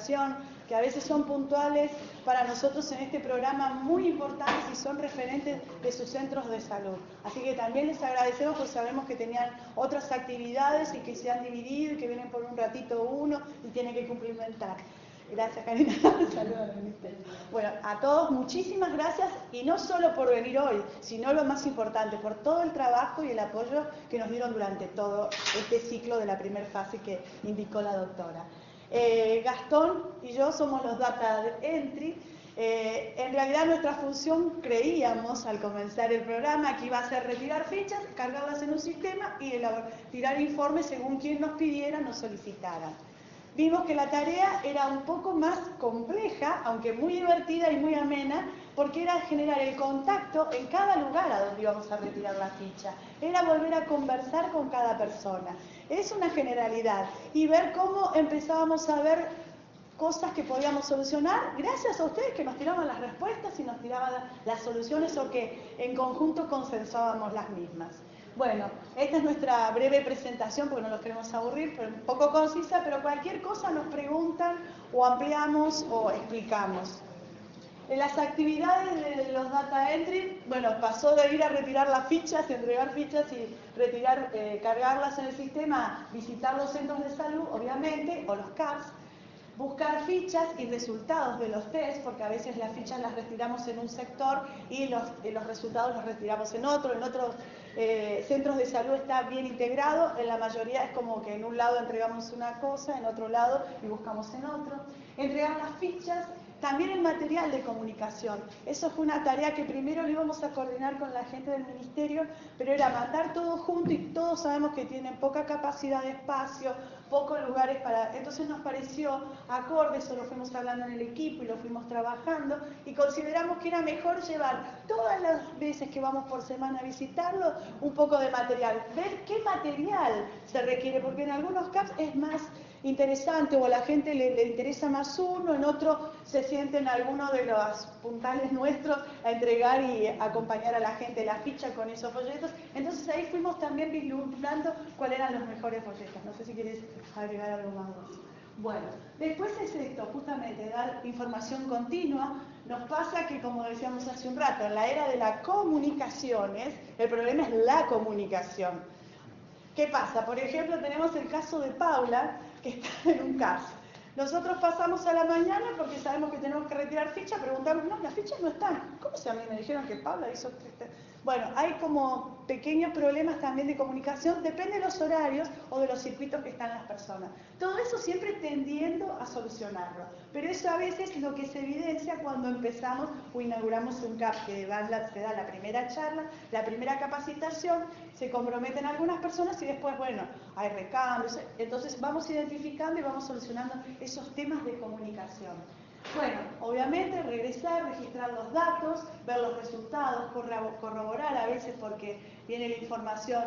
comunicación, que a veces son puntuales para nosotros en este programa, muy importantes y son referentes de sus centros de salud. Así que también les agradecemos, porque sabemos que tenían otras actividades y que se han dividido y que vienen por un ratito uno y tienen que cumplimentar. Gracias, Karina. Saludos. Bueno, a todos muchísimas gracias, y no solo por venir hoy, sino lo más importante, por todo el trabajo y el apoyo que nos dieron durante todo este ciclo de la primera fase que indicó la doctora. Gastón y yo somos los Data Entry. En realidad nuestra función, creíamos al comenzar el programa, que iba a ser retirar fichas, cargarlas en un sistema y tirar informes según quien nos pidiera, nos solicitara. Vimos que la tarea era un poco más compleja, aunque muy divertida y muy amena, porque era generar el contacto en cada lugar a donde íbamos a retirar la ficha. Era volver a conversar con cada persona. Es una generalidad. Y ver cómo empezábamos a ver cosas que podíamos solucionar gracias a ustedes que nos tiraban las respuestas y nos tiraban las soluciones, o que en conjunto consensuábamos las mismas. Bueno, esta es nuestra breve presentación, porque no los queremos aburrir, pero un poco concisa, pero cualquier cosa nos preguntan o ampliamos o explicamos. En las actividades de los Data Entry, bueno, pasó de ir a retirar las fichas, entregar fichas y retirar, cargarlas en el sistema, visitar los centros de salud, obviamente, o los CAPS, buscar fichas y resultados de los test, porque a veces las fichas las retiramos en un sector y los resultados los retiramos en otros centros de salud está bien integrado, en la mayoría es como que en un lado entregamos una cosa, en otro lado y buscamos en otro. Entregar las fichas, también el material de comunicación. Eso fue una tarea que primero lo íbamos a coordinar con la gente del ministerio, pero era mandar todo junto, y todos sabemos que tienen poca capacidad de espacio, pocos lugares para... Entonces nos pareció acorde, eso lo fuimos hablando en el equipo y lo fuimos trabajando, y consideramos que era mejor llevar todas las veces que vamos por semana a visitarlo un poco de material, ver qué material se requiere, porque en algunos CAPS es más interesante o a la gente le interesa más uno, en otro se sienten algunos de los puntales nuestros a entregar y acompañar a la gente la ficha con esos folletos. Entonces ahí fuimos también vislumbrando cuáles eran los mejores folletos. No sé si quieres agregar algo más. Bueno, después es esto, justamente dar información continua. Nos pasa que, como decíamos hace un rato, en la era de las comunicaciones, el problema es la comunicación. ¿Qué pasa? Por ejemplo, tenemos el caso de Paula, que está en un CAPS. Nosotros pasamos a la mañana porque sabemos que tenemos que retirar fichas, preguntamos, no, las fichas no están. ¿Cómo se a mí me dijeron que Paula hizo...? Bueno, hay como pequeños problemas también de comunicación, depende de los horarios o de los circuitos que están las personas. Todo eso siempre tendiendo a solucionarlo. Pero eso a veces es lo que se evidencia cuando empezamos o inauguramos un CAP, que se da la primera charla, la primera capacitación, se comprometen algunas personas y después, bueno, hay recambios. Entonces vamos identificando y vamos solucionando esos temas de comunicación. Bueno, obviamente regresar, registrar los datos, ver los resultados, corroborar a veces porque viene la información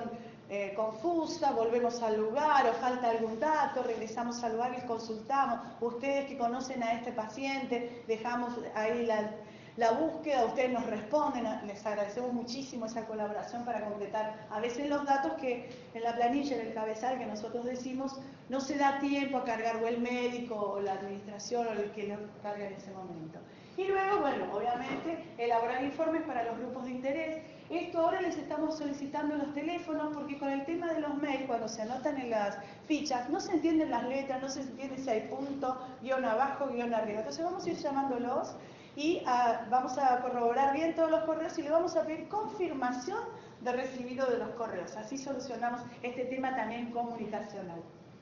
confusa, volvemos al lugar o falta algún dato, regresamos al lugar y consultamos. Ustedes que conocen a este paciente, dejamos ahí la búsqueda, ustedes nos responden, les agradecemos muchísimo esa colaboración para completar a veces los datos que en la planilla, en el cabezal que nosotros decimos, no se da tiempo a cargar o el médico o la administración o el que lo carga en ese momento. Y luego, bueno, obviamente, elaborar informes para los grupos de interés. Esto ahora les estamos solicitando los teléfonos porque con el tema de los mails, cuando se anotan en las fichas, no se entienden las letras, no se entiende si hay punto, guión abajo, guión arriba. Entonces vamos a ir llamándolos y vamos a corroborar bien todos los correos y le vamos a pedir confirmación de recibido de los correos. Así solucionamos este tema también comunicacional.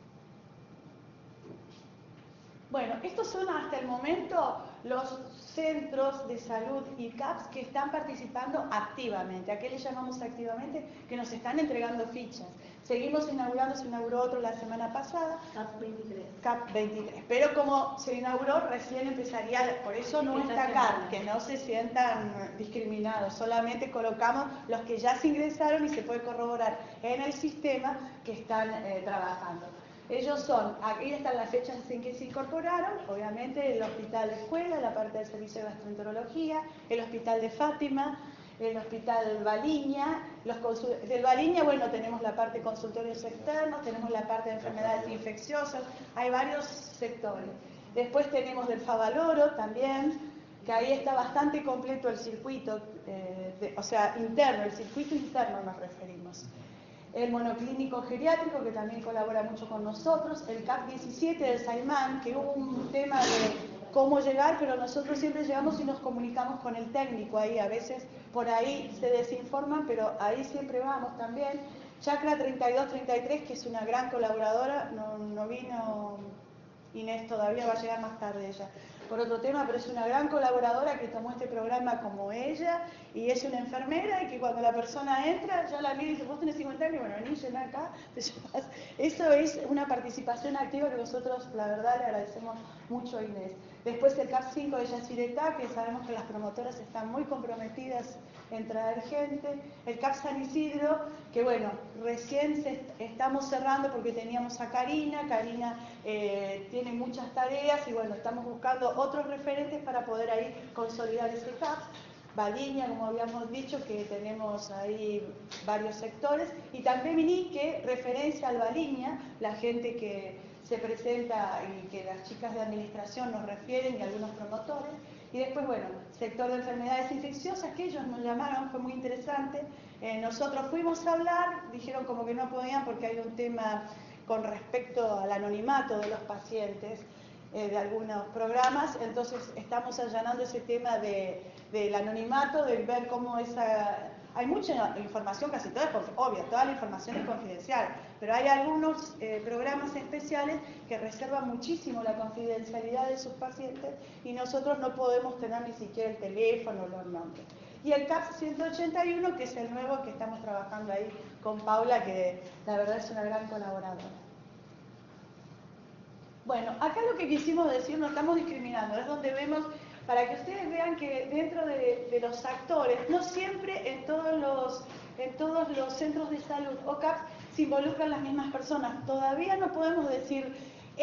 Bueno, estos son hasta el momento los centros de salud y CAPS que están participando activamente. ¿A qué le llamamos activamente? Que nos están entregando fichas. Seguimos inaugurando, se inauguró otro la semana pasada. CAP 23. CAP 23. Pero como se inauguró, recién empezaría, por eso no está acá, que no se sientan discriminados. Solamente colocamos los que ya se ingresaron y se puede corroborar en el sistema que están trabajando. Ellos son, aquí están las fechas en que se incorporaron, obviamente el Hospital de Escuela, la parte del Servicio de Gastroenterología, el Hospital de Fátima, el Hospital Baliña, del Baliña, bueno, tenemos la parte de consultorios externos, tenemos la parte de enfermedades infecciosas, hay varios sectores. Después tenemos del Favaloro también, que ahí está bastante completo el circuito, o sea, interno, el circuito interno nos referimos. El monoclínico geriátrico, que también colabora mucho con nosotros, el CAP 17 del Saimán, que hubo un tema de cómo llegar, pero nosotros siempre llegamos y nos comunicamos con el técnico ahí, a veces por ahí se desinforman, pero ahí siempre vamos también. Chakra 3233, que es una gran colaboradora, no vino Inés, todavía va a llegar más tarde ella, por otro tema, pero es una gran colaboradora que tomó este programa como ella, y es una enfermera, y que cuando la persona entra, ya la mira y dice, vos tenés 50 años, bueno, vení, llená acá, te llevas. Eso es una participación activa que nosotros, la verdad, le agradecemos mucho a Inés. Después el CAP 5 de Yacyretá, que sabemos que las promotoras están muy comprometidas en traer gente. El CAP San Isidro, que bueno, recién estamos cerrando porque teníamos a Karina. Karina tiene muchas tareas y bueno, estamos buscando otros referentes para poder ahí consolidar ese CAP. Baliña, como habíamos dicho, que tenemos ahí varios sectores. Y también Minique, referencia al Baliña, la gente que se presenta y que las chicas de administración nos refieren y algunos promotores. Y después, bueno, sector de enfermedades infecciosas, que ellos nos llamaron, fue muy interesante. Nosotros fuimos a hablar, dijeron como que no podían porque hay un tema con respecto al anonimato de los pacientes de algunos programas, entonces estamos allanando ese tema del anonimato, de ver cómo hay mucha información, casi toda es obvia, toda la información es confidencial, pero hay algunos programas especiales que reservan muchísimo la confidencialidad de sus pacientes y nosotros no podemos tener ni siquiera el teléfono o los nombres. Y el CAP 181, que es el nuevo que estamos trabajando ahí con Paula, que la verdad es una gran colaboradora. Bueno, acá lo que quisimos decir, no estamos discriminando, es donde vemos, para que ustedes vean que dentro de los actores, no siempre en todos los centros de salud o CAPS se involucran las mismas personas. Todavía no podemos decir,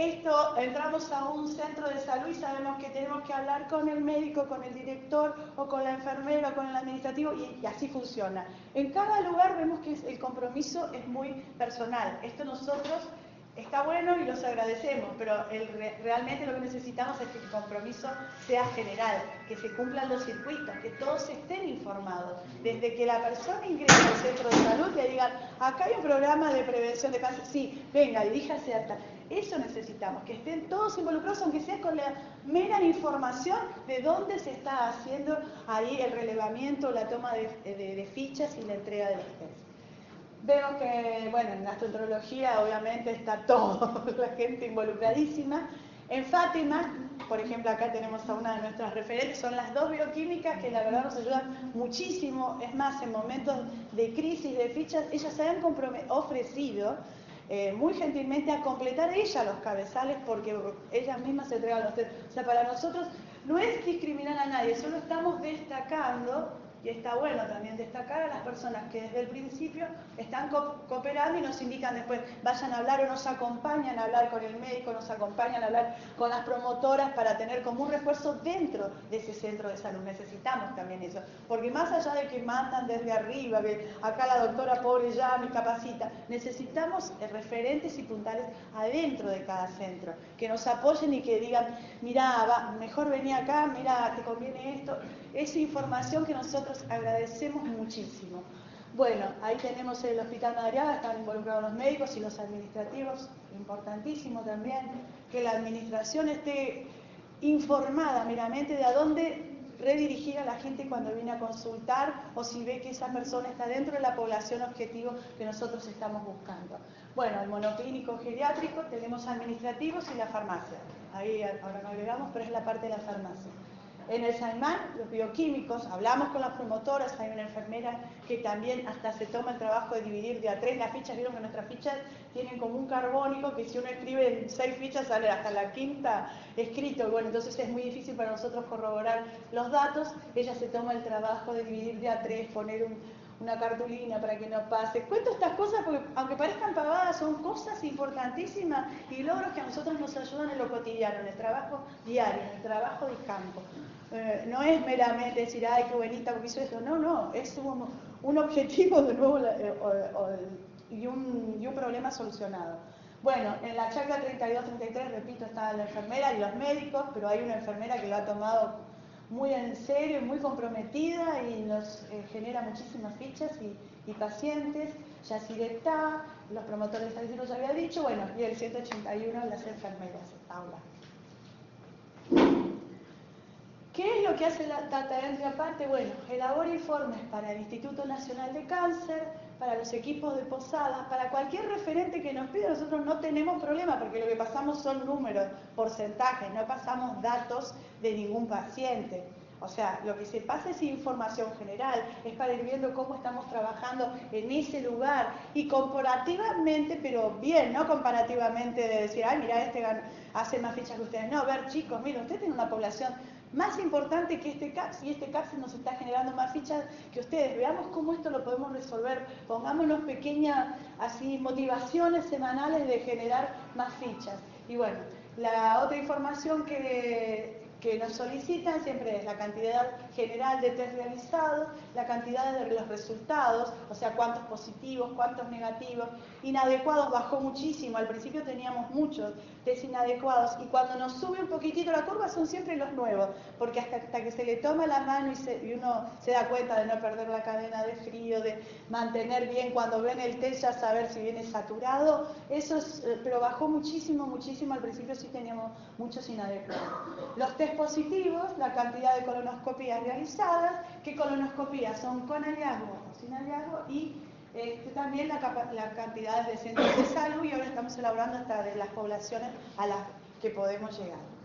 entramos a un centro de salud y sabemos que tenemos que hablar con el médico, con el director, o con la enfermera, o con el administrativo, y así funciona. En cada lugar vemos que el compromiso es muy personal. Esto nosotros... Está bueno y los agradecemos, pero realmente lo que necesitamos es que el compromiso sea general, que se cumplan los circuitos, que todos estén informados. Desde que la persona ingresa al centro de salud, le digan, acá hay un programa de prevención de cáncer, sí, venga, diríjase a tal. Eso necesitamos, que estén todos involucrados, aunque sea con la mera información de dónde se está haciendo ahí el relevamiento, la toma de fichas y la entrega de los test. Vemos que, bueno, en gastroenterología obviamente está toda la gente involucradísima. En Fátima, por ejemplo, acá tenemos a una de nuestras referentes, son las dos bioquímicas que la verdad nos ayudan muchísimo. Es más, en momentos de crisis de fichas, ellas se han ofrecido muy gentilmente a completar ellas los cabezales porque ellas mismas se entregan los test. O sea, para nosotros no es discriminar a nadie, solo estamos destacando. Y está bueno también destacar a las personas que desde el principio están cooperando y nos indican después, vayan a hablar o nos acompañan a hablar con el médico, nos acompañan a hablar con las promotoras para tener como un refuerzo dentro de ese centro de salud. Necesitamos también eso, porque más allá de que mandan desde arriba, que acá la doctora pobre ya me capacita, necesitamos referentes y puntales adentro de cada centro, que nos apoyen y que digan, mira, mejor vení acá, mira, te conviene esto. Esa información que nosotros agradecemos muchísimo. Bueno, ahí tenemos el Hospital Madariaga, están involucrados los médicos y los administrativos, importantísimo también que la administración esté informada meramente de a dónde redirigir a la gente cuando viene a consultar o si ve que esa persona está dentro de la población objetivo que nosotros estamos buscando. Bueno, el monoclínico geriátrico, tenemos administrativos y la farmacia. Ahí ahora no agregamos, pero es la parte de la farmacia. En el Saimán, los bioquímicos, hablamos con las promotoras, hay una enfermera que también hasta se toma el trabajo de dividir de a 3 las fichas. Vieron que nuestras fichas tienen como un carbónico que si uno escribe en 6 fichas sale hasta la quinta escrito. Bueno, entonces es muy difícil para nosotros corroborar los datos. Ella se toma el trabajo de dividir de a 3, poner una cartulina para que no pase. Cuento estas cosas porque, aunque parezcan pavadas, son cosas importantísimas y logros que a nosotros nos ayudan en lo cotidiano, en el trabajo diario, en el trabajo de campo. No es meramente decir, ay, qué bonita porque hizo esto. No, es un objetivo de nuevo y un problema solucionado. Bueno, en la chacra 32-33, repito, está la enfermera y los médicos, pero hay una enfermera que lo ha tomado muy en serio y muy comprometida y nos genera muchísimas fichas y pacientes. Yacyretá, los promotores de estadísticos ya había dicho, bueno, y el 181, las enfermeras, aula. ¿Qué es lo que hace la Data Entry aparte? Bueno, elabora informes para el Instituto Nacional de Cáncer, para los equipos de posadas, para cualquier referente que nos pida. Nosotros no tenemos problema porque lo que pasamos son números, porcentajes, no pasamos datos de ningún paciente. O sea, lo que se pasa es información general, es para ir viendo cómo estamos trabajando en ese lugar y comparativamente, pero bien, no comparativamente de decir, ay, mira, este hace más fichas que ustedes. No, ver, chicos, miren, ustedes tienen una población más importante que este CAPS y este CAPS nos está generando más fichas que ustedes. Veamos cómo esto lo podemos resolver. Pongámonos pequeñas así motivaciones semanales de generar más fichas. Y bueno, la otra información que nos solicitan siempre es la cantidad general de test realizados, la cantidad de los resultados, o sea, cuántos positivos, cuántos negativos. Inadecuados bajó muchísimo, al principio teníamos muchos test inadecuados y cuando nos sube un poquitito la curva son siempre los nuevos, porque hasta que se le toma la mano y uno se da cuenta de no perder la cadena de frío, de mantener bien cuando ven el test ya saber si viene saturado, eso es, pero bajó muchísimo, muchísimo, al principio sí teníamos muchos inadecuados. Los test positivos, la cantidad de colonoscopías realizadas, ¿qué colonoscopías son con hallazgo o sin hallazgo? Y también la cantidad de centros de salud, y ahora estamos elaborando hasta de las poblaciones a las que podemos llegar.